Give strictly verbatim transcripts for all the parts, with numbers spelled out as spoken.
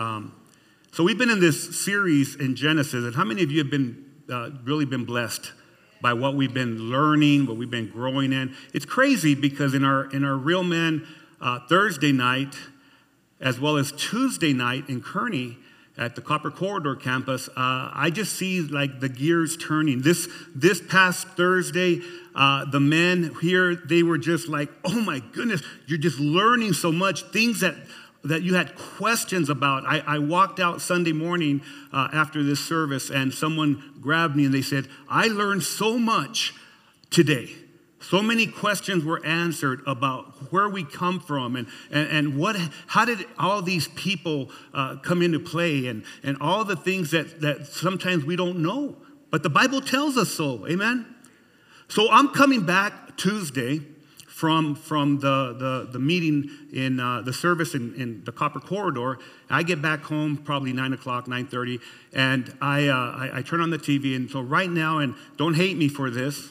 Um, so we've been in this series in Genesis, and how many of you have been uh, really been blessed by what we've been learning, what we've been growing in? It's crazy because in our in our Real Men uh, Thursday night, as well as Tuesday night in Kearney at the Copper Corridor campus, uh, I just see like the gears turning. This this past Thursday, uh, the men here, they were just like, oh my goodness, you're just learning so much, things that, that you had questions about. I, I walked out Sunday morning uh, after this service, and someone grabbed me and they said, I learned so much today. So many questions were answered about where we come from and, and, and what, how did all these people uh, come into play, and, and all the things that, that sometimes we don't know. But the Bible tells us so, amen? So I'm coming back Tuesday from, from the, the, the meeting in uh, the service in, in the Copper Corridor. I get back home probably nine o'clock, nine thirty, and I, uh, I, I turn on the T V. And so right now, and don't hate me for this,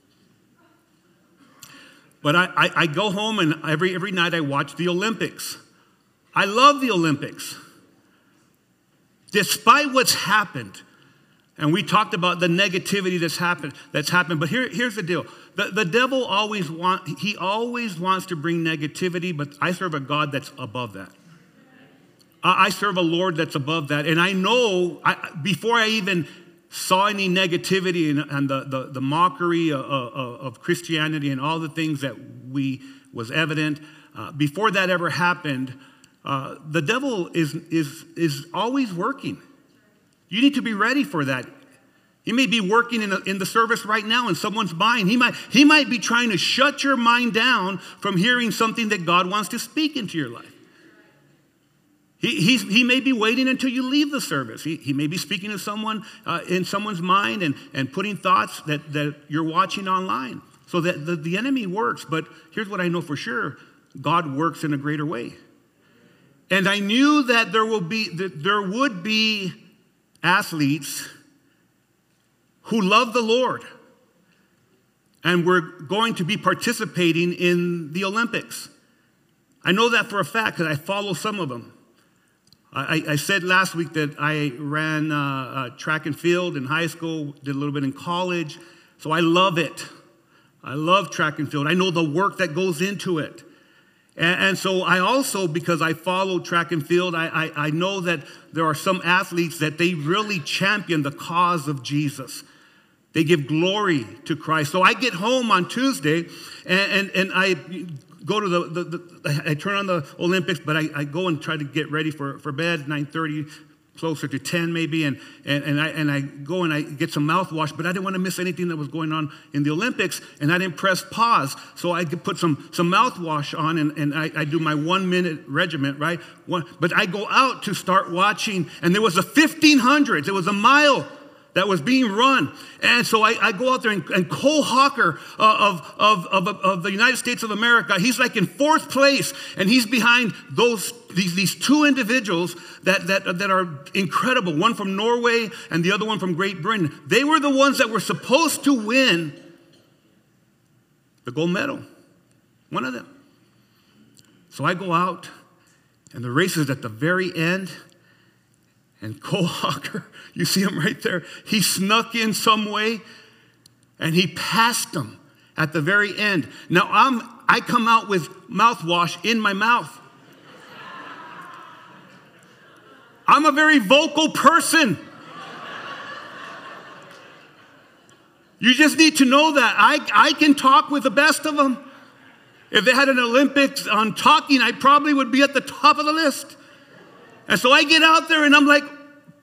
but I, I, I go home and every, every night I watch the Olympics. I love the Olympics. Despite what's happened, and we talked about the negativity that's happened, that's happened. But here, here's the deal. The, the devil always want, he always wants to bring negativity, but I serve a God that's above that. I, I serve a Lord that's above that. And I know, I, before I even saw any negativity and, and the, the, the mockery of, of, of Christianity and all the things that we was evident, uh, before that ever happened, uh, the devil is, is, is always working. You need to be ready for that. He may be working in, a, in the service right now in someone's mind. He might, he might be trying to shut your mind down from hearing something that God wants to speak into your life. He, he's, he may be waiting until you leave the service. He, he may be speaking to someone uh, in someone's mind and, and putting thoughts that, that you're watching online. So that the, the enemy works. But here's what I know for sure. God works in a greater way. And I knew that there will be that there would be athletes who love the Lord and were going to be participating in the Olympics. I know that for a fact because I follow some of them. I, I said last week that I ran uh, uh, track and field in high school, did a little bit in college, so I love it. I love track and field. I know the work that goes into it. And, and so I also, because I follow track and field, I, I, I know that there are some athletes that they really champion the cause of Jesus. They give glory to Christ. So I get home on Tuesday, and, and, and I go to the, the, the, I turn on the Olympics, but I, I go and try to get ready for, for bed, nine thirty, closer to ten maybe, and, and, and, I, and I go and I get some mouthwash, but I didn't want to miss anything that was going on in the Olympics, and I didn't press pause, so I could put some, some mouthwash on, and, and I, I do my one-minute regiment, right? One, but I go out to start watching, and there was a fifteen hundreds, it was a mile that was being run. And so I, I go out there, and, and Cole Hawker uh, of, of, of, of the United States of America, he's like in fourth place, and he's behind those these, these two individuals that, that, that are incredible, one from Norway and the other one from Great Britain. They were the ones that were supposed to win the gold medal, one of them. So I go out, and the race is at the very end, and Cole Hawker, you see him right there, he snuck in some way, and he passed him at the very end. Now, I'm, I come out with mouthwash in my mouth. I'm a very vocal person. You just need to know that. I, I can talk with the best of them. If they had an Olympics on talking, I probably would be at the top of the list. And so I get out there and I'm like,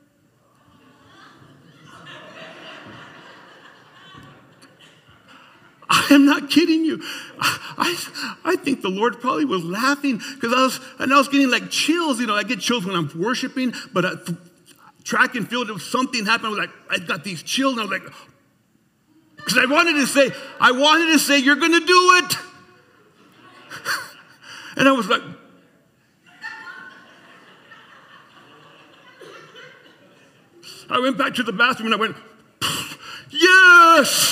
I am not kidding you. I, I think the Lord probably was laughing because I was, and I was getting like chills. You know, I get chills when I'm worshiping, but uh, track and field, if something happened, I was like, I got these chills, and I was like, because I wanted to say, I wanted to say, you're going to do it. And I was like, I went back to the bathroom and I went, yes!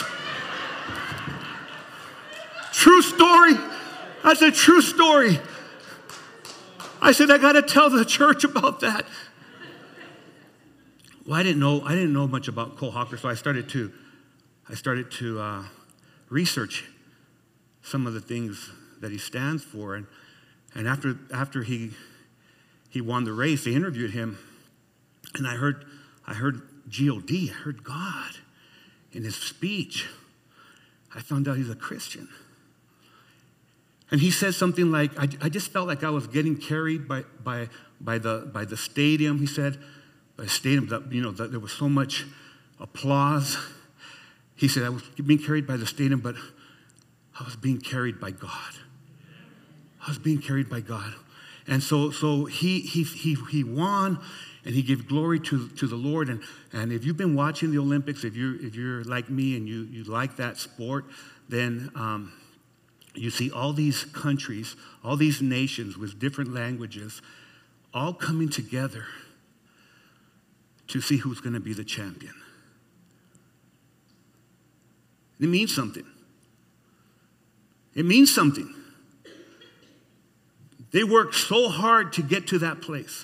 True story. That's a true story. I I said, I got to tell the church about that. Well, I didn't know, I didn't know much about Cole Hawker, so I started to, I started to uh, research some of the things that he stands for. And, and after, after he, he won the race, they interviewed him, and I heard, I heard G O D, I heard God in his speech. I found out he's a Christian. And he said something like, I, I just felt like I was getting carried by, by, by, the, by the stadium, he said. By the stadium, that, you know, that there was so much applause. He said, I was being carried by the stadium, but I was being carried by God. I was being carried by God. And so, so he, he, he, he won, and he gave glory to, to the Lord. And, and if you've been watching the Olympics, if you're, if you're like me and you, you like that sport, then um, you see all these countries, all these nations with different languages, all coming together to see who's going to be the champion. It means something. It means something. They worked so hard to get to that place.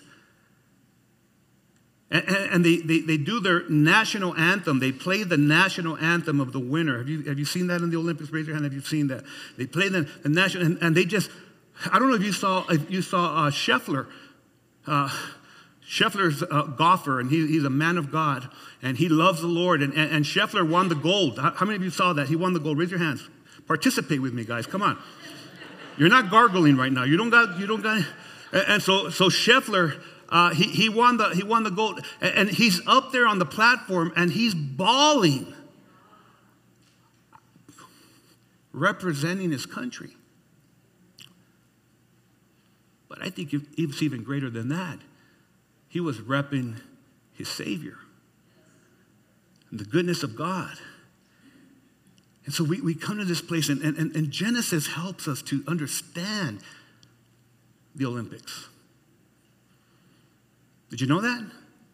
And, and they, they, they do their national anthem. They play the national anthem of the winner. Have you, have you seen that in the Olympics? Raise your hand if you've seen that. They play the, the national, and, and they just, I don't know if you saw, if you saw uh, Scheffler. Uh, Scheffler's a golfer, and he, he's a man of God, and he loves the Lord. And, and, and Scheffler won the gold. How, how many of you saw that? He won the gold. Raise your hands. Participate with me, guys. Come on. You're not gargling right now. You don't got. You don't got. And, and so, so Scheffler, uh, he he won the he won the gold, and, and he's up there on the platform, and he's bawling, representing his country. But I think it's even greater than that. He was repping his Savior and the goodness of God. And so we, we come to this place, and, and, and Genesis helps us to understand the Olympics. Did you know that?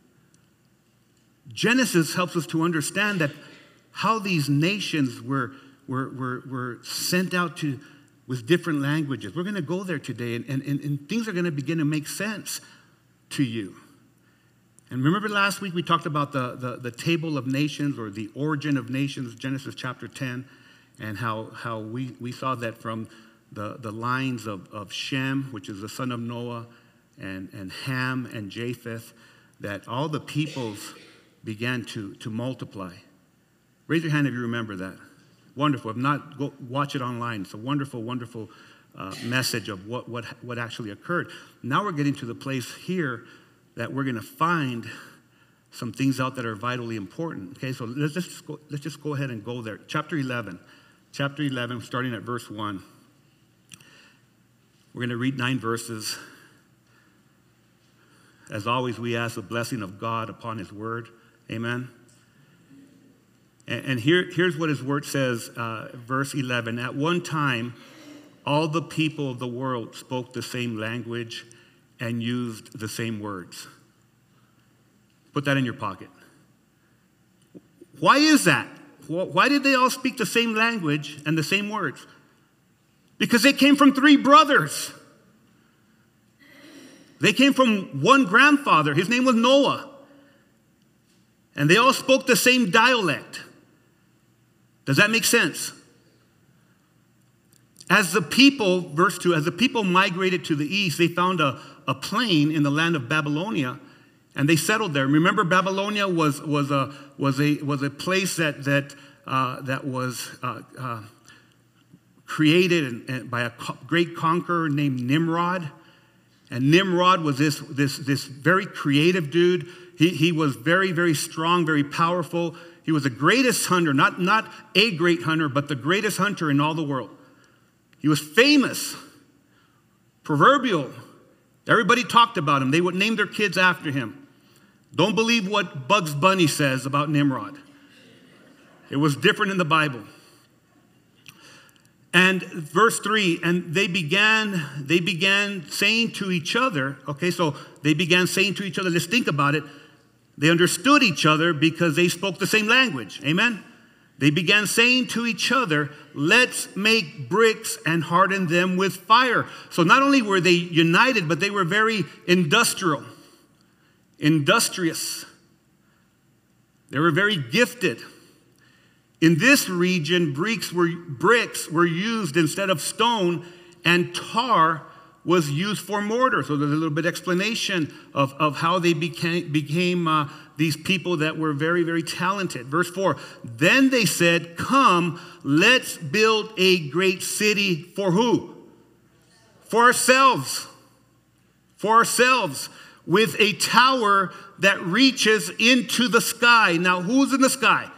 Genesis helps us to understand that how these nations were, were, were, were sent out to with different languages. We're going to go there today, and, and, and things are going to begin to make sense to you. And remember last week we talked about the, the, the table of nations, or the origin of nations, Genesis chapter ten, and how, how we, we saw that from the, the lines of, of Shem, which is the son of Noah, and, and Ham and Japheth, that all the peoples began to, to multiply. Raise your hand if you remember that. Wonderful. If not, go watch it online. It's a wonderful, wonderful uh, message of what, what, what actually occurred. Now we're getting to the place here that we're going to find some things out that are vitally important. Okay, so let's just go, let's just go ahead and go there. Chapter eleven. Chapter eleven, starting at verse one. We're going to read nine verses. As always, we ask the blessing of God upon his word. Amen. And, and here, here's what his word says, uh, verse eleven. At one time, all the people of the world spoke the same language and used the same words. Put that in your pocket. Why is that? Why did they all speak the same language and the same words? Because they came from three brothers. They came from one grandfather. His name was Noah. And they all spoke the same dialect. Does that make sense? As the people, verse two, as the people migrated to the east, they found a, a plain in the land of Babylonia, and they settled there. Remember, Babylonia was, was, a, was, a, was a place that, that, uh, that was uh, uh, created and, and by a co- great conqueror named Nimrod. And Nimrod was this, this, this very creative dude. He, he was very, very strong, very powerful. He was the greatest hunter, not, not a great hunter, but the greatest hunter in all the world. He was famous, proverbial. Everybody talked about him. They would name their kids after him. Don't believe what Bugs Bunny says about Nimrod. It was different in the Bible. And verse three, and they began, they began saying to each other, okay, so they began saying to each other, let's think about it. They understood each other because they spoke the same language. Amen? They began saying to each other, let's make bricks and harden them with fire. So not only were they united, but they were very industrial, industrious. They were very gifted. In this region, bricks were, bricks were used instead of stone, and tar was used for mortar. So there's a little bit of explanation of, of how they became, became uh, these people that were very, very talented. Verse four, then they said, come, let's build a great city for who? For ourselves. For ourselves. With a tower that reaches into the sky. Now, who's in the sky?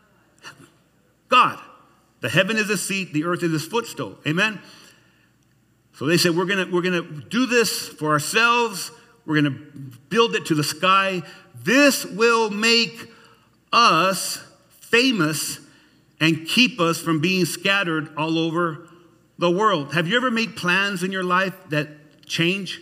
God. The heaven is his seat, the earth is his footstool. Amen? So they said, we're going we're gonna do this for ourselves. We're going to build it to the sky. This will make us famous and keep us from being scattered all over the world. Have you ever made plans in your life that change?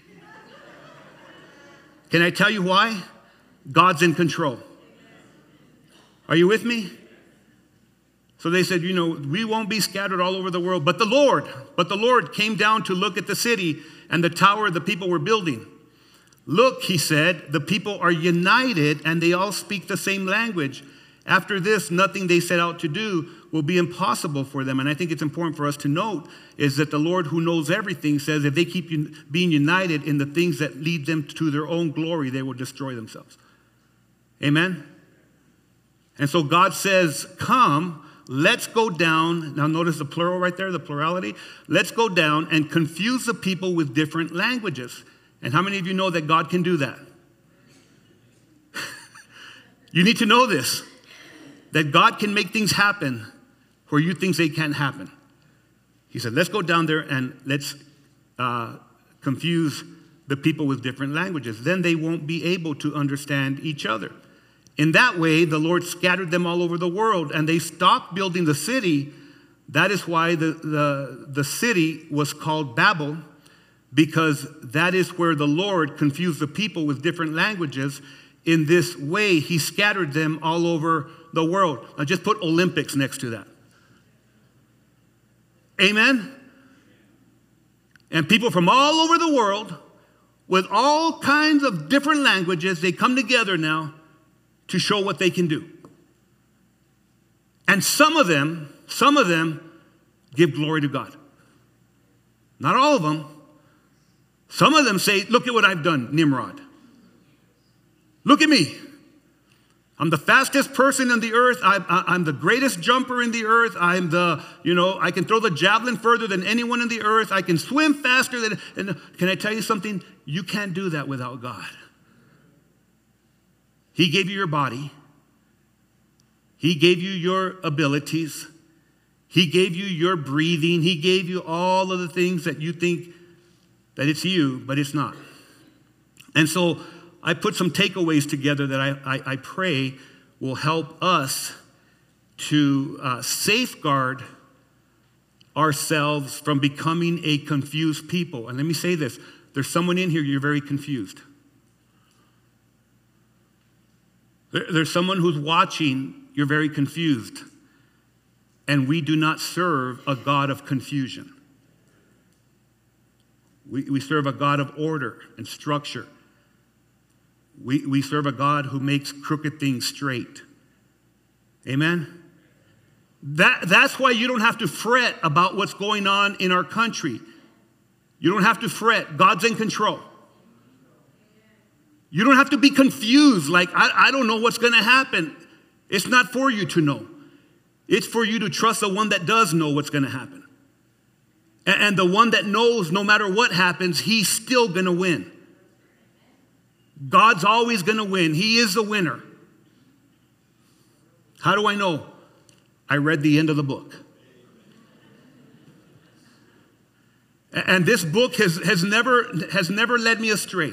Can I tell you why? God's in control. Are you with me? So they said, you know, we won't be scattered all over the world. But the Lord, but the Lord came down to look at the city and the tower the people were building. Look, he said, the people are united and they all speak the same language. After this, nothing they set out to do will be impossible for them. And I think it's important for us to note is that the Lord who knows everything says if they keep un- being united in the things that lead them to their own glory, they will destroy themselves. Amen? And so God says, come, let's go down. Now notice the plural right there, the plurality. Let's go down and confuse the people with different languages. And how many of you know that God can do that? You need to know this, that God can make things happen where you think they can't happen. He said, let's go down there and let's uh, confuse the people with different languages. Then they won't be able to understand each other. In that way, the Lord scattered them all over the world, and they stopped building the city. That is why the, the, the city was called Babel, because that is where the Lord confused the people with different languages. In this way, he scattered them all over the world. Now just put Olympics next to that. Amen? And people from all over the world, with all kinds of different languages, they come together now to show what they can do. And some of them, some of them give glory to God. Not all of them. Some of them say, look at what I've done, Nimrod. Look at me. I'm the fastest person on the earth. I, I, I'm the greatest jumper in the earth. I'm the, you know, I can throw the javelin further than anyone in the earth. I can swim faster than, and can I tell you something? You can't do that without God. He gave you your body. He gave you your abilities. He gave you your breathing. He gave you all of the things that you think that it's you, but it's not. And so I put some takeaways together that I, I, I pray will help us to uh, safeguard ourselves from becoming a confused people. And let me say this. There's someone in here, you're very confused. There, there's someone who's watching, you're very confused. And we do not serve a God of confusion. We, we serve a God of order and structure. We, we serve a God who makes crooked things straight. Amen? That, that's why you don't have to fret about what's going on in our country. You don't have to fret. God's in control. You don't have to be confused like, I, I don't know what's going to happen. It's not for you to know. It's for you to trust the one that does know what's going to happen. And, and the one that knows no matter what happens, he's still going to win. God's always going to win. He is the winner. How do I know? I read the end of the book. And this book has, has, never, has never led me astray.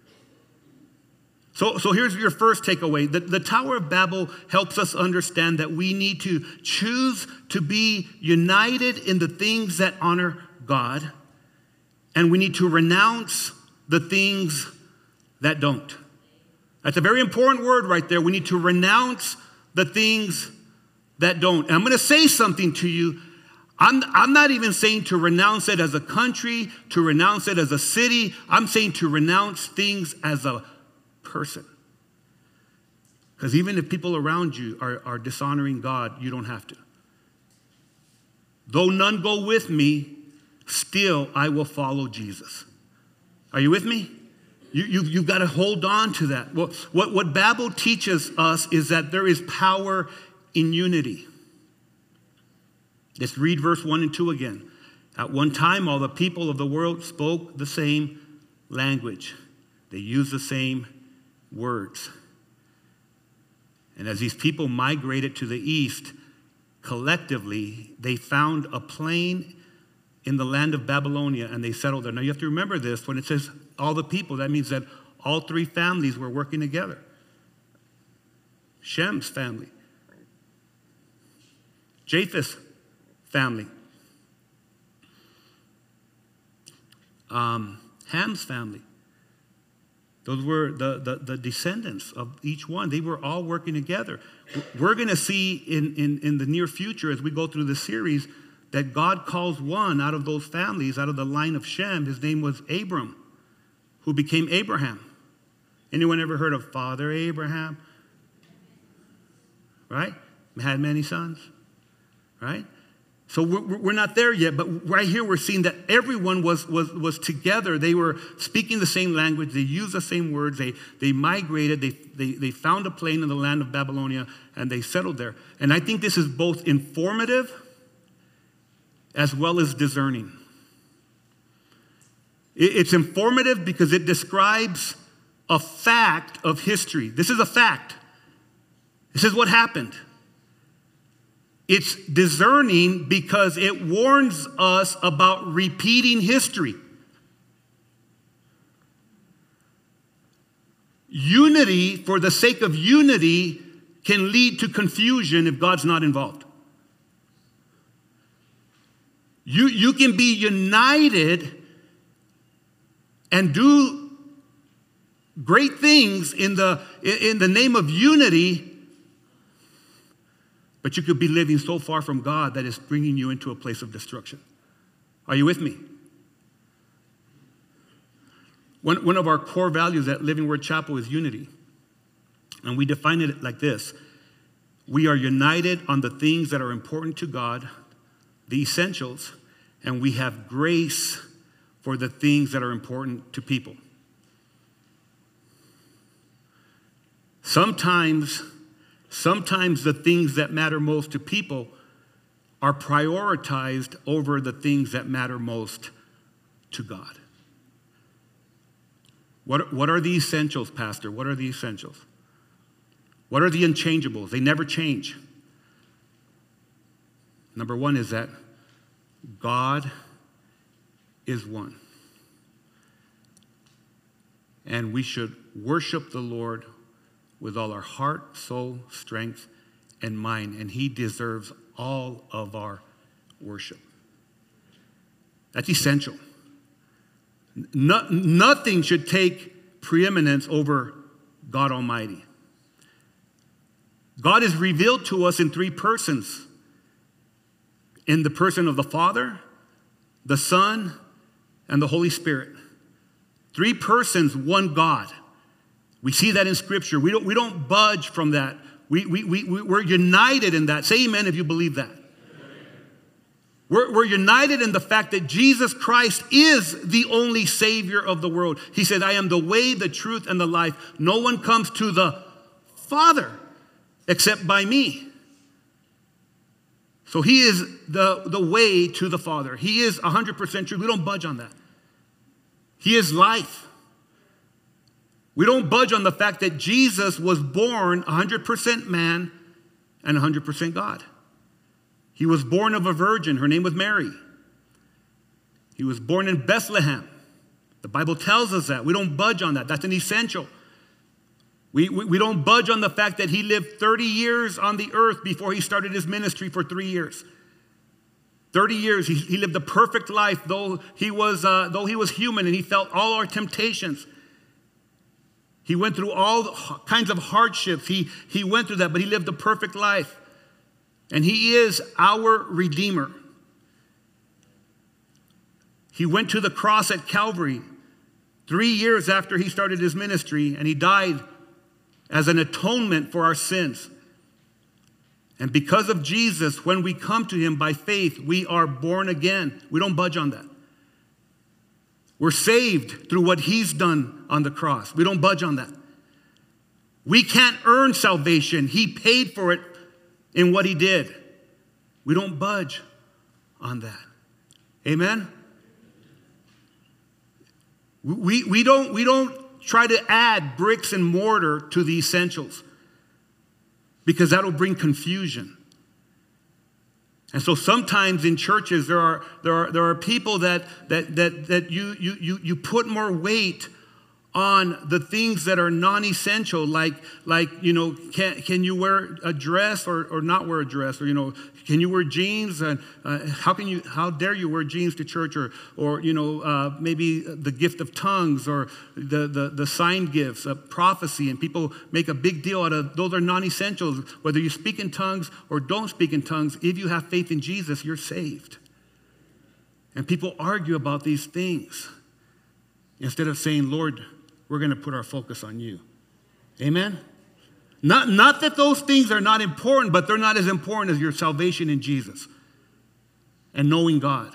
So, so here's your first takeaway. The, the Tower of Babel helps us understand that we need to choose to be united in the things that honor God. And we need to renounce the things that don't. That's a very important word right there. We need to renounce the things that don't. And I'm going to say something to you. I'm, I'm not even saying to renounce it as a country, to renounce it as a city. I'm saying to renounce things as a person. Because even if people around you are, are dishonoring God, you don't have to. Though none go with me, still I will follow Jesus. Are you with me? You, you, you've got to hold on to that. Well, what, what Babel teaches us is that there is power in unity. Let's read verse one and two again. At one time, all the people of the world spoke the same language. They used the same words. And as these people migrated to the east, collectively, they found a plain in the land of Babylonia, and they settled there. Now, you have to remember this. When it says all the people, that means that all three families were working together. Shem's family. Japheth's family. Um, Ham's family. Those were the, the, the descendants of each one. They were all working together. We're going to see in, in, in the near future as we go through this series that God calls one out of those families, out of the line of Shem. His name was Abram, who became Abraham. Anyone ever heard of Father Abraham? Right? Had many sons. Right? So we're, we're not there yet, but right here we're seeing that everyone was, was, was together. They were speaking the same language. They used the same words. They, they migrated. They, they, they found a plain in the land of Babylonia, and they settled there. And I think this is both informative as well as discerning. It, it's informative because it describes a fact of history. This is a fact. This is what happened. It's discerning because it warns us about repeating history. Unity, for the sake of unity, can lead to confusion if God's not involved. You, you can be united and do great things in the, in the name of unity, but you could be living so far from God that it's bringing you into a place of destruction. Are you with me? One, one of our core values at Living Word Chapel is unity. And we define it like this. We are united on the things that are important to God, the essentials, and we have grace for the things that are important to people. Sometimes... Sometimes the things that matter most to people are prioritized over the things that matter most to God. What, what are the essentials, Pastor? What are the essentials? What are the unchangeables? They never change. Number one is that God is one. And we should worship the Lord with all our heart, soul, strength, and mind. And he deserves all of our worship. That's essential. No, nothing should take preeminence over God Almighty. God is revealed to us in three persons. In the person of the Father, the Son, and the Holy Spirit. Three persons, one God. We see that in Scripture. We don't, we don't budge from that. We, we, we, we're united in that. Say amen if you believe that. We're, we're united in the fact that Jesus Christ is the only Savior of the world. He said, I am the way, the truth, and the life. No one comes to the Father except by me. So he is the, the way to the Father. He is one hundred percent true. We don't budge on that. He is life. We don't budge on the fact that Jesus was born one hundred percent man and one hundred percent God. He was born of a virgin. Her name was Mary. He was born in Bethlehem. The Bible tells us that. We don't budge on that. That's an essential. We, we, we don't budge on the fact that he lived thirty years on the earth before he started his ministry for three years. thirty years, he, he lived a perfect life, though he was, uh, though he was human and he felt all our temptations. He went through all kinds of hardships. He, he went through that, but he lived a perfect life. And he is our Redeemer. He went to the cross at Calvary three years after he started his ministry, and he died as an atonement for our sins. And because of Jesus, when we come to him by faith, we are born again. We don't budge on that. We're saved through what he's done on the cross. We don't budge on that. We can't earn salvation. He paid for it in what he did. We don't budge on that. Amen? We, we, don't, we don't try to add bricks and mortar to the essentials, because that'll bring confusion. And so sometimes in churches there are there are there are people that that that that you you you you put more weight on the things that are non-essential, like like you know, can can you wear a dress or or not wear a dress, or you know, can you wear jeans, and uh, how can you how dare you wear jeans to church, or or you know uh, maybe the gift of tongues, or the the the sign gifts of prophecy, and people make a big deal out of those. Are non-essentials. Whether you speak in tongues or don't speak in tongues, if you have faith in Jesus, you're saved. And people argue about these things instead of saying, Lord, we're going to put our focus on you. Amen? Not, not that those things are not important, but they're not as important as your salvation in Jesus and knowing God.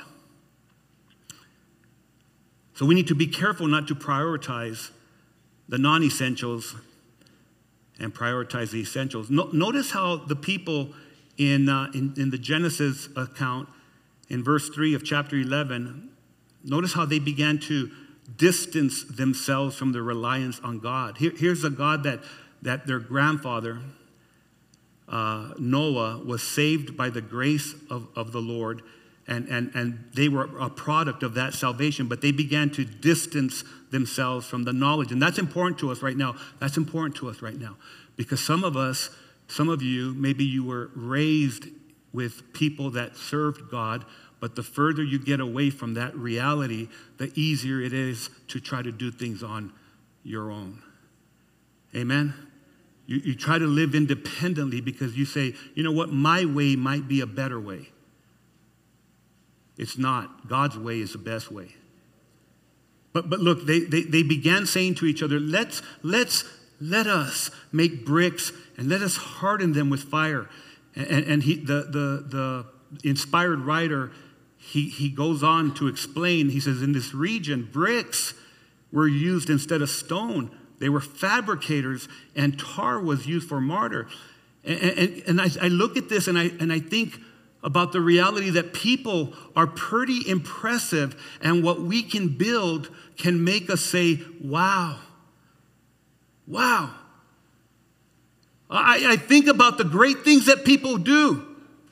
So we need to be careful not to prioritize the non-essentials and prioritize the essentials. No, notice how the people in, uh, in, in the Genesis account, in verse three of chapter eleven, notice how they began to distance themselves from their reliance on God. Here, here's a God that, that their grandfather, uh, Noah, was saved by the grace of, of the Lord, and, and, and they were a product of that salvation, but they began to distance themselves from the knowledge. And that's important to us right now. That's important to us right now. Because some of us, some of you, maybe you were raised with people that served God, but the further you get away from that reality, the easier it is to try to do things on your own. Amen? You, you try to live independently because you say, you know what, my way might be a better way. It's not. God's way is the best way. But but look, they, they, they began saying to each other, let's, let's, let us make bricks and let us harden them with fire. And, and he, the, the, the inspired writer, He, he goes on to explain, he says, in this region, bricks were used instead of stone. They were fabricators, and tar was used for mortar. And, and, and I, I look at this, and I, and I think about the reality that people are pretty impressive, and what we can build can make us say, wow, wow. I, I think about the great things that people do.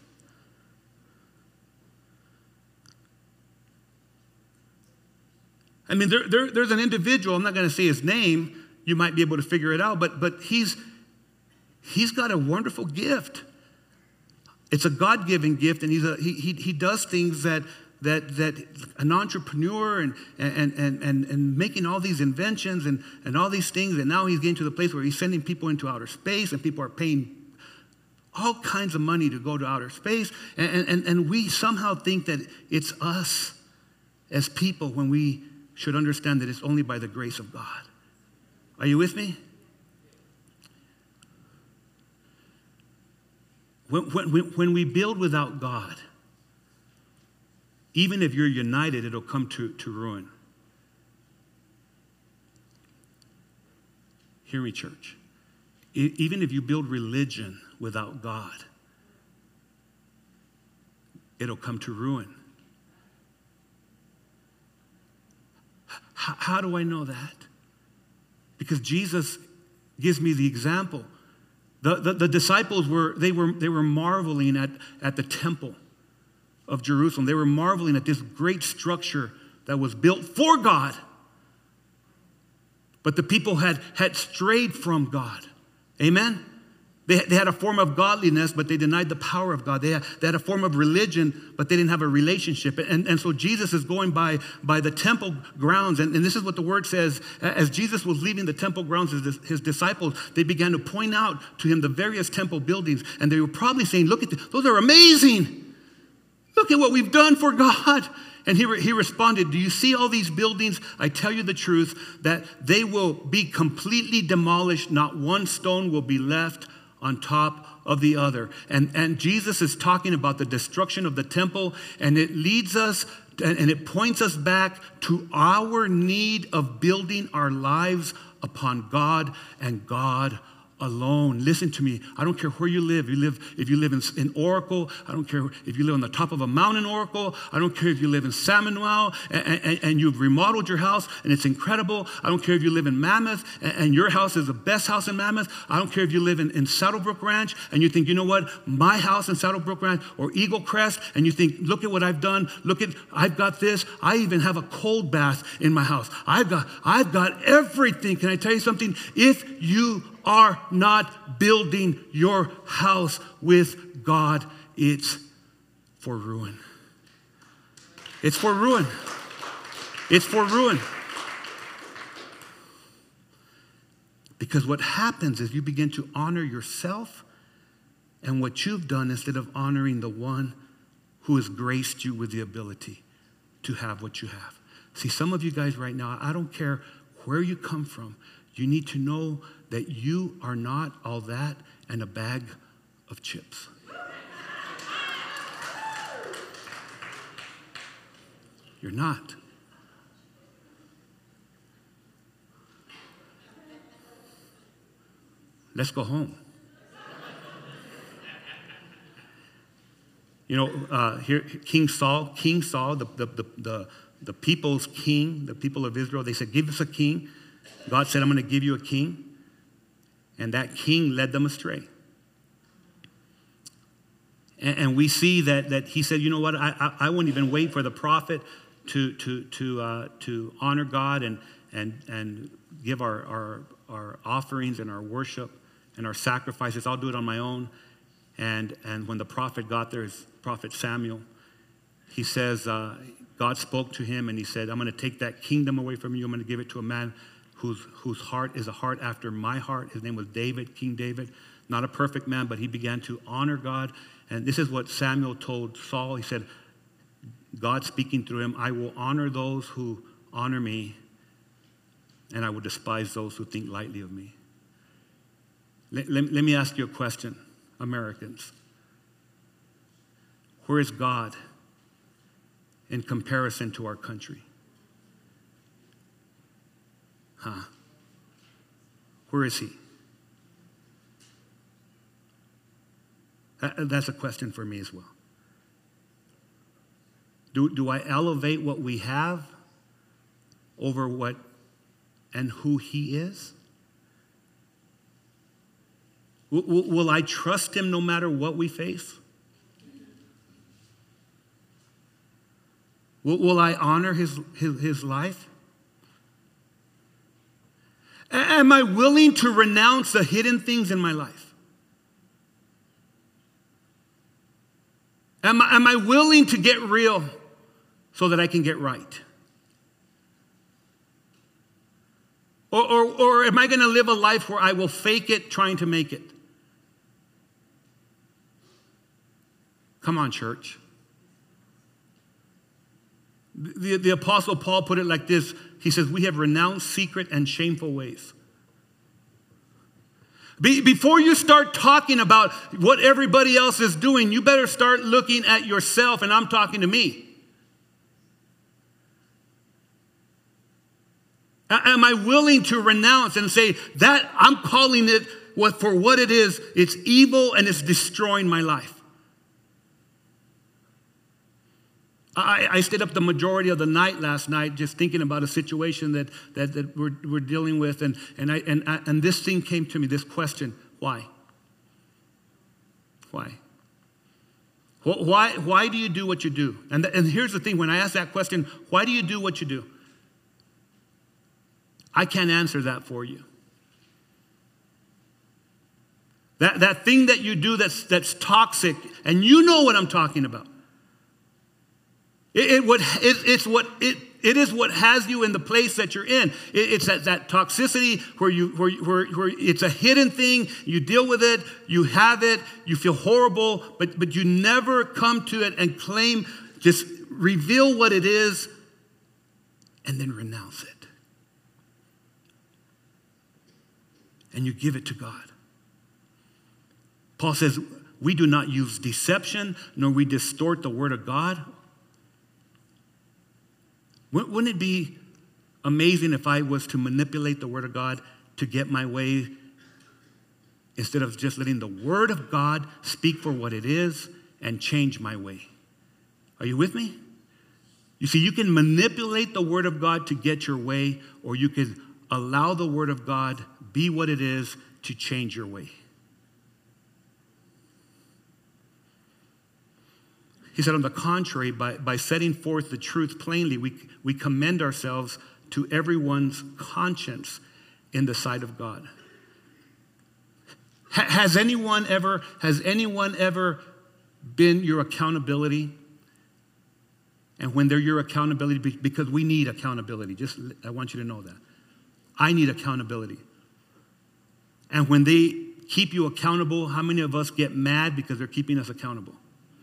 I mean, there, there, there's an individual, I'm not going to say his name, you might be able to figure it out, but, but he's, he's got a wonderful gift. It's a God-given gift, and he's a, he, he, he does things that, that, that an entrepreneur and, and, and, and, and making all these inventions and, and all these things, and now he's getting to the place where he's sending people into outer space, and people are paying all kinds of money to go to outer space, and, and, and we somehow think that it's us as people when we should understand that it's only by the grace of God. Are you with me? When, when, when we build without God, even if you're united, it'll come to, to ruin. Hear me, church. Even if you build religion without God, it'll come to ruin. How, how do I know that? Because Jesus gives me the example. The, the, the disciples were they, were, they were marveling at, at the temple of Jerusalem. They were marveling at this great structure that was built for God. But the people had, had strayed from God. Amen? They, they had a form of godliness, but they denied the power of God. They had, they had a form of religion, but they didn't have a relationship. And, and so Jesus is going by, by the temple grounds. And, and this is what the word says. As Jesus was leaving the temple grounds, his, his disciples, they began to point out to him the various temple buildings. And they were probably saying, look at this. Those are amazing. Look at what we've done for God. And he, re- he responded, do you see all these buildings? I tell you the truth, that they will be completely demolished. Not one stone will be left on top of the other. And, and Jesus is talking about the destruction of the temple, and it leads us and, and it points us back to our need of building our lives upon God and God alone. Listen to me. I don't care where you live. You live if you live in, in Oracle. I don't care if you live on the top of a mountain, Oracle. I don't care if you live in San Manuel and, and, and you've remodeled your house and it's incredible. I don't care if you live in Mammoth and, and your house is the best house in Mammoth. I don't care if you live in, in Saddlebrook Ranch and you think, you know what, my house in Saddlebrook Ranch or Eagle Crest, and you think, look at what I've done. Look at, I've got this. I even have a cold bath in my house. I've got, I've got everything. Can I tell you something? If you are not building your house with God, it's for ruin. It's for ruin. It's for ruin. Because what happens is you begin to honor yourself and what you've done instead of honoring the one who has graced you with the ability to have what you have. See, some of you guys right now, I don't care where you come from, you need to know that you are not all that and a bag of chips. You're not. Let's go home. You know, uh, here, King Saul, King Saul, the, the, the, the, the people's king, the people of Israel, they said, give us a king. God said, I'm going to give you a king. And that king led them astray. And, and we see that, that he said, you know what, I, I, I won't even wait for the prophet to, to, to, uh, to honor God and, and, and give our, our, our offerings and our worship and our sacrifices. I'll do it on my own. And, and when the prophet got there, his prophet Samuel, he says, uh, God spoke to him and he said, I'm going to take that kingdom away from you. I'm going to give it to a man Whose, whose heart is a heart after my heart. His name was David, King David. Not a perfect man, but he began to honor God. And this is what Samuel told Saul. He said, God speaking through him, I will honor those who honor me, and I will despise those who think lightly of me. Let, let, let me ask you a question, Americans. Where is God in comparison to our country? Huh? Where is he? That, that's a question for me as well. Do, do I elevate what we have over what and who he is? Will, will, will I trust him no matter what we face? Will, will I honor his, his, his life? Am I willing to renounce the hidden things in my life? Am I, am I willing to get real so that I can get right? Or, or, or am I going to live a life where I will fake it trying to make it? Come on, church. The, the Apostle Paul put it like this. He says, we have renounced secret and shameful ways. Be, before you start talking about what everybody else is doing, you better start looking at yourself, and I'm talking to me. Am I willing to renounce and say, that I'm calling it what for what it is? It's evil and it's destroying my life. I, I stayed up the majority of the night last night just thinking about a situation that, that, that we're, we're dealing with. And, and, I, and, I, and this thing came to me, this question, why? Why? Why, why do you do what you do? And, and here's the thing, when I ask that question, why do you do what you do? I can't answer that for you. That, that thing that you do that's, that's toxic, and you know what I'm talking about. It, it, what, it, it's what, it, it is what has you in the place that you're in. It, it's that, that toxicity where, you, where, where, where it's a hidden thing. You deal with it. You have it. You feel horrible, but, but you never come to it and claim, just reveal what it is and then renounce it. And you give it to God. Paul says, we do not use deception, nor we distort the word of God. Wouldn't it be amazing if I was to manipulate the word of God to get my way instead of just letting the word of God speak for what it is and change my way? Are you with me? You see, you can manipulate the word of God to get your way, or you can allow the word of God be what it is to change your way. He said, on the contrary, by, by setting forth the truth plainly, we, we commend ourselves to everyone's conscience in the sight of God. Ha, has anyone ever, has anyone ever been your accountability? And when they're your accountability, because we need accountability. Just, I want you to know that. I need accountability. And when they keep you accountable, how many of us get mad because they're keeping us accountable?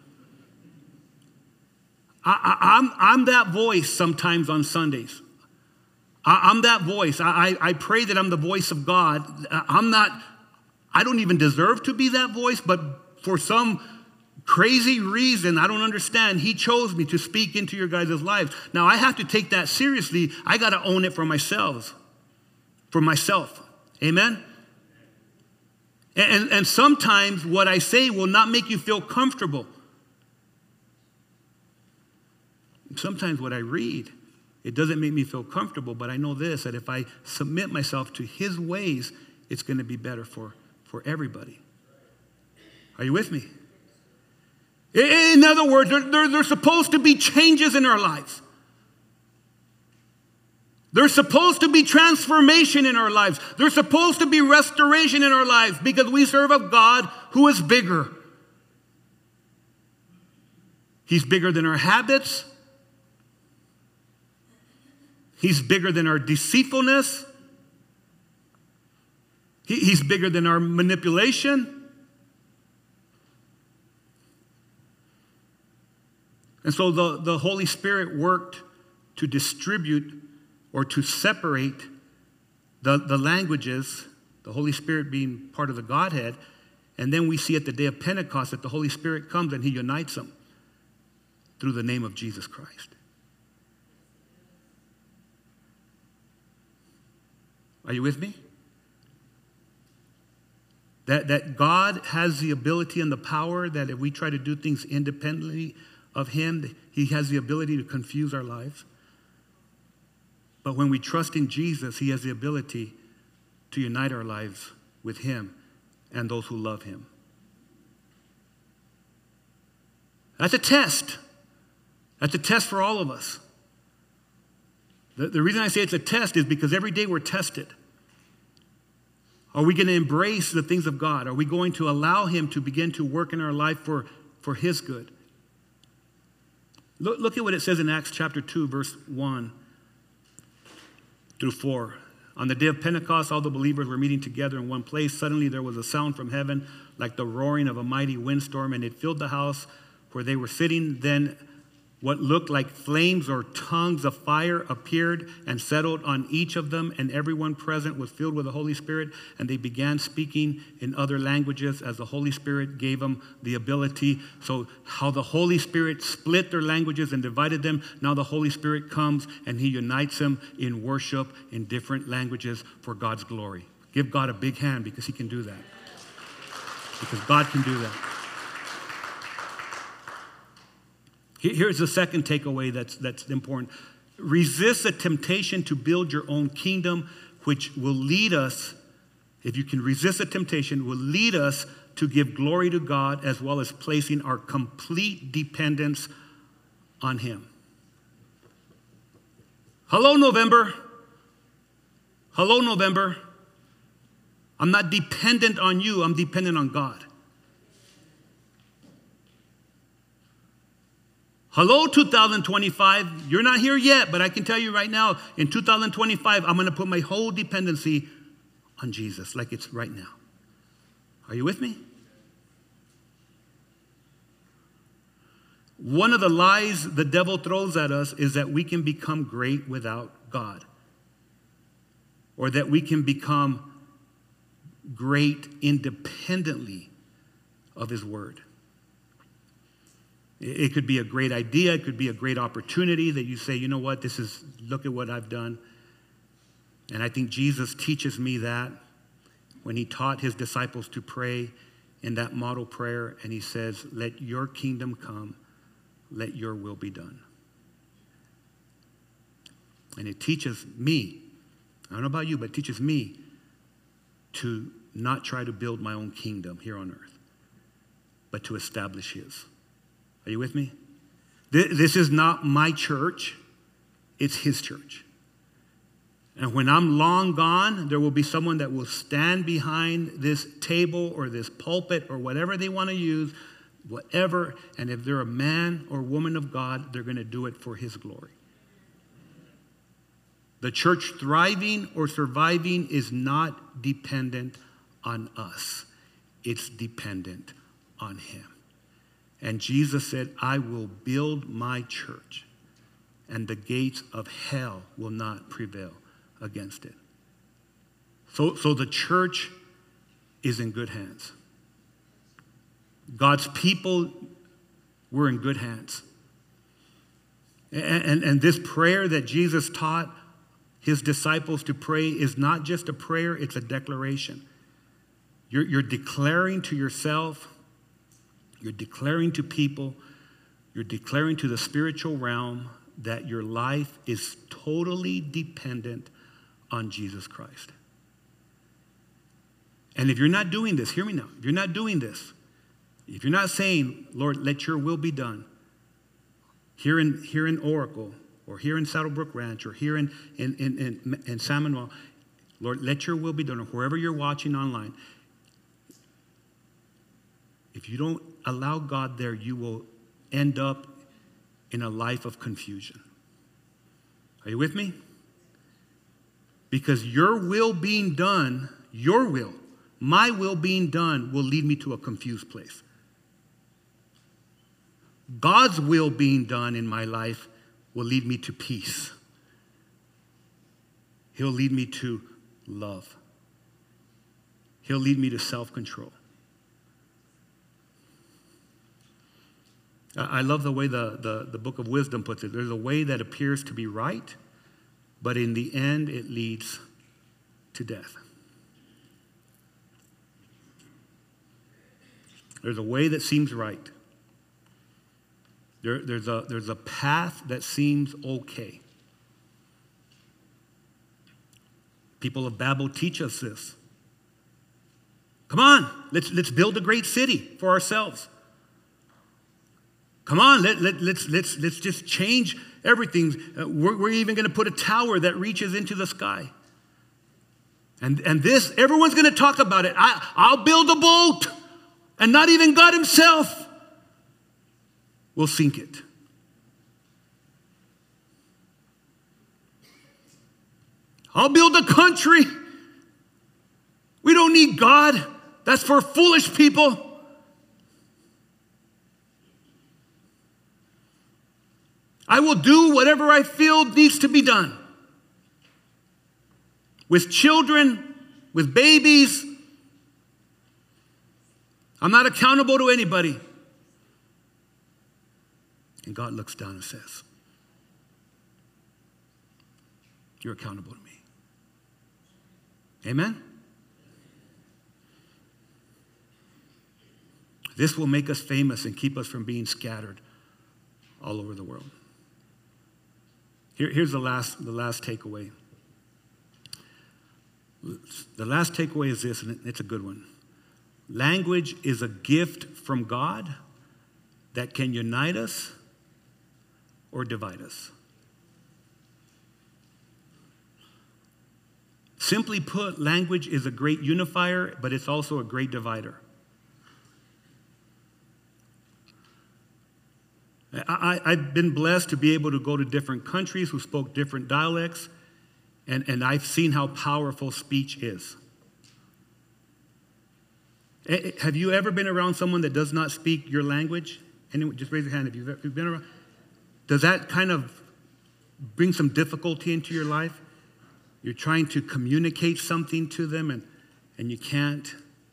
I, I, I'm, I'm that voice sometimes on Sundays. I, I'm that voice. I, I, I pray that I'm the voice of God. I'm not, I don't even deserve to be that voice, but for some crazy reason, I don't understand, he chose me to speak into your guys' lives. Now, I have to take that seriously. I got to own it for myself. For myself. Amen? And, and sometimes what I say will not make you feel comfortable. Sometimes what I read, it doesn't make me feel comfortable, but I know this, that if I submit myself to his ways, it's going to be better for, for everybody. Are you with me? In other words, there, there, there's supposed to be changes in our lives. There's supposed to be transformation in our lives. There's supposed to be restoration in our lives because we serve a God who is bigger. He's bigger than our habits. He's bigger than our deceitfulness. He, he's bigger than our manipulation. And so the, the Holy Spirit worked to distribute or to separate the, the languages, the Holy Spirit being part of the Godhead. And then we see at the day of Pentecost that the Holy Spirit comes and he unites them through the name of Jesus Christ. Are you with me? That, that God has the ability and the power that if we try to do things independently of him, he has the ability to confuse our lives. But when we trust in Jesus, he has the ability to unite our lives with him and those who love him. That's a test. That's a test for all of us. The, the reason I say it's a test is because every day we're tested. Are we going to embrace the things of God? Are we going to allow him to begin to work in our life for, for his good? Look, look at what it says in Acts chapter two, verse one through four. On the day of Pentecost, all the believers were meeting together in one place. Suddenly there was a sound from heaven like the roaring of a mighty windstorm, and it filled the house where they were sitting. Then what looked like flames or tongues of fire appeared and settled on each of them, and everyone present was filled with the Holy Spirit, and they began speaking in other languages as the Holy Spirit gave them the ability. So how the Holy Spirit split their languages and divided them, now the Holy Spirit comes and he unites them in worship in different languages for God's glory. Give God a big hand because he can do that. Because God can do that. Here's the second takeaway that's, that's important. Resist the temptation to build your own kingdom, which will lead us, if you can resist the temptation, will lead us to give glory to God as well as placing our complete dependence on him. Hello, November. Hello, November. I'm not dependent on you. I'm dependent on God. Hello, two thousand twenty-five. You're not here yet, but I can tell you right now, in two thousand twenty-five, I'm going to put my whole dependency on Jesus like it's right now. Are you with me? One of the lies the devil throws at us is that we can become great without God, or that we can become great independently of his word. It could be a great idea. It could be a great opportunity that you say, you know what, this is, look at what I've done. And I think Jesus teaches me that when he taught his disciples to pray in that model prayer. And he says, let your kingdom come, let your will be done. And it teaches me, I don't know about you, but it teaches me to not try to build my own kingdom here on earth, but to establish his. Are you with me? This is not my church. It's his church. And when I'm long gone, there will be someone that will stand behind this table or this pulpit or whatever they want to use, whatever. And if they're a man or woman of God, they're going to do it for his glory. The church thriving or surviving is not dependent on us. It's dependent on him. And Jesus said, I will build my church, and the gates of hell will not prevail against it. So, so the church is in good hands. God's people, we're in good hands. And, and, and this prayer that Jesus taught his disciples to pray is not just a prayer, it's a declaration. You're, you're declaring to yourself, you're declaring to people, you're declaring to the spiritual realm that your life is totally dependent on Jesus Christ. And if you're not doing this, hear me now, if you're not doing this, if you're not saying, Lord, let your will be done, here in, here in Oracle, or here in Saddlebrook Ranch, or here in, in, in, in, in San Manuel, Lord, let your will be done, or wherever you're watching online. If you don't allow God there, you will end up in a life of confusion. Are you with me? Because your will being done, your will, my will being done will lead me to a confused place. God's will being done in my life will lead me to peace. He'll lead me to love. He'll lead me to self-control. I love the way the, the, the book of wisdom puts it. There's a way that appears to be right, but in the end it leads to death. There's a way that seems right. There, there's, a, there's a path that seems okay. People of Babel teach us this. Come on, let's, let's build a great city for ourselves. Come on, let, let, let's, let's, let's just change everything. Uh, we're, we're even going to put a tower that reaches into the sky. And, and this, everyone's going to talk about it. I, I'll build a boat, and not even God himself will sink it. I'll build a country. We don't need God. That's for foolish people. I will do whatever I feel needs to be done. With children, with babies. I'm not accountable to anybody. And God looks down and says, you're accountable to me. Amen? This will make us famous and keep us from being scattered all over the world. Here, here's the last, the last takeaway. The last takeaway is this, and it's a good one. Language is a gift from God that can unite us or divide us. Simply put, language is a great unifier, but it's also a great divider. I, I, I've been blessed to be able to go to different countries who spoke different dialects, and, and I've seen how powerful speech is. Have you ever been around someone that does not speak your language? Anyone, just raise your hand if you've ever been around. Does that kind of bring some difficulty into your life? You're trying to communicate something to them and, and you can't.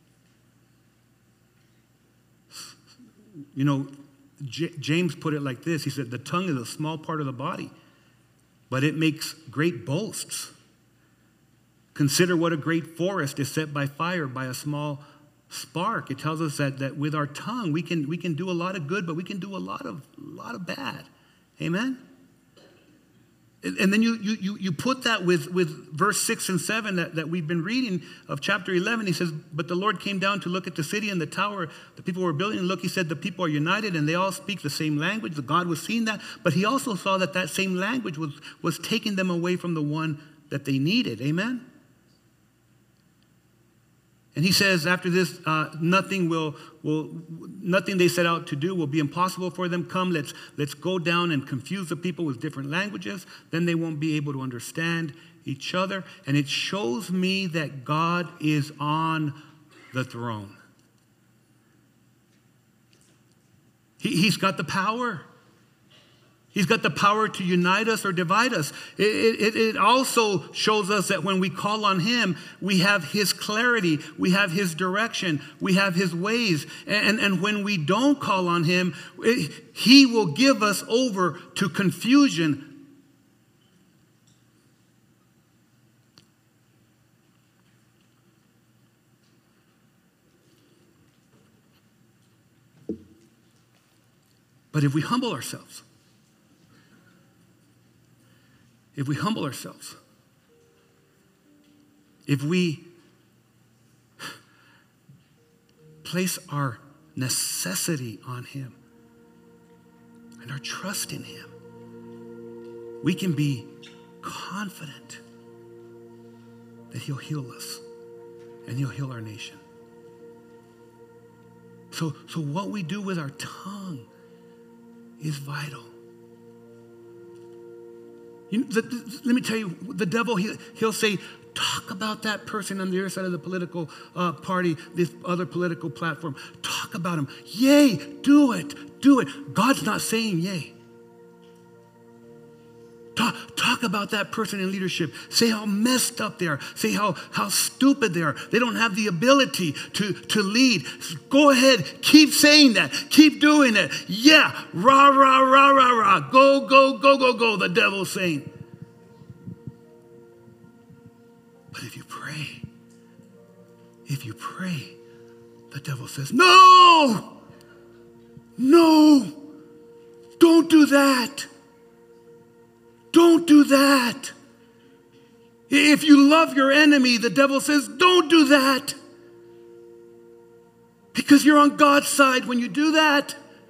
You know, J- James put it like this. He said, the tongue is a small part of the body, but it makes great boasts. Consider what a great forest is set by fire by a small spark. It tells us that, that with our tongue, we can, we can do a lot of good, but we can do a lot of, a lot of bad. Amen? And then you, you, you put that with, with verse six and seven that, that we've been reading of chapter eleven. He says, but the Lord came down to look at the city and the tower the people were building. And look, he said, the people are united and they all speak the same language. The God was seeing that. But he also saw that that same language was, was taking them away from the one that they needed. Amen? And he says, after this, uh, nothing will, will, nothing they set out to do will be impossible for them. Come, let's, let's go down and confuse the people with different languages. Then they won't be able to understand each other. And it shows me that God is on the throne. He, he's got the power. He's got the power to unite us or divide us. It, it, it also shows us that when we call on him, we have his clarity, we have his direction, we have his ways. And, and when we don't call on him, it, he will give us over to confusion. But if we humble ourselves, If we humble ourselves, if we place our necessity on him and our trust in him, we can be confident that he'll heal us and he'll heal our nation. So, so what we do with our tongue is vital. You know, the, the, let me tell you, the devil, he, he'll say, talk about that person on the other side of the political uh, party, this other political platform. Talk about him. Yay, do it, do it. God's not saying yay. Talk, talk about that person in leadership. Say how messed up they are. Say how, how stupid they are. They don't have the ability to, to lead. Go ahead. Keep saying that. Keep doing it. Yeah. Rah, rah, rah, rah, rah. Go, go, go, go, go. The devil's saying. But if you pray, if you pray, the devil says, no, no, don't do that. Don't do that. If you love your enemy, the devil says, don't do that. Because you're on God's side when you do that.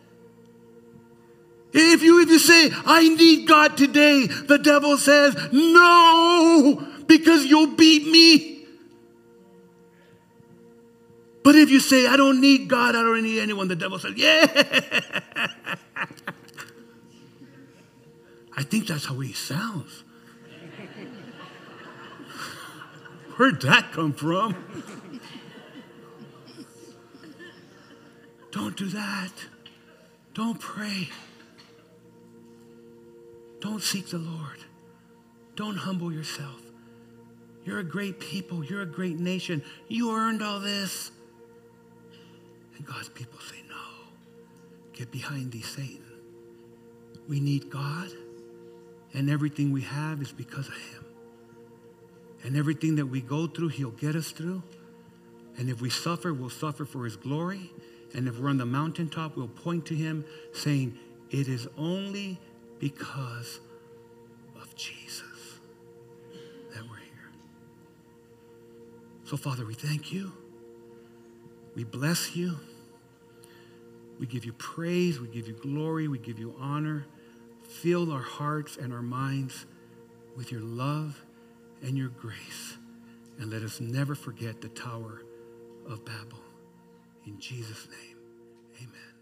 If you, if you say, I need God today, the devil says, no, because you'll beat me. But if you say, I don't need God, I don't need anyone, the devil says, yeah. I think that's how he sounds. Where'd that come from? Don't do that. Don't pray. Don't seek the Lord. Don't humble yourself. You're a great people. You're a great nation. You earned all this. And God's people say, no. Get behind thee, Satan. We need God. And everything we have is because of him. And everything that we go through, he'll get us through. And if we suffer, we'll suffer for his glory. And if we're on the mountaintop, we'll point to him saying, it is only because of Jesus that we're here. So, Father, we thank you. We bless you. We give you praise. We give you glory. We give you honor. Fill our hearts and our minds with your love and your grace. And let us never forget the Tower of Babel. In Jesus' name, amen.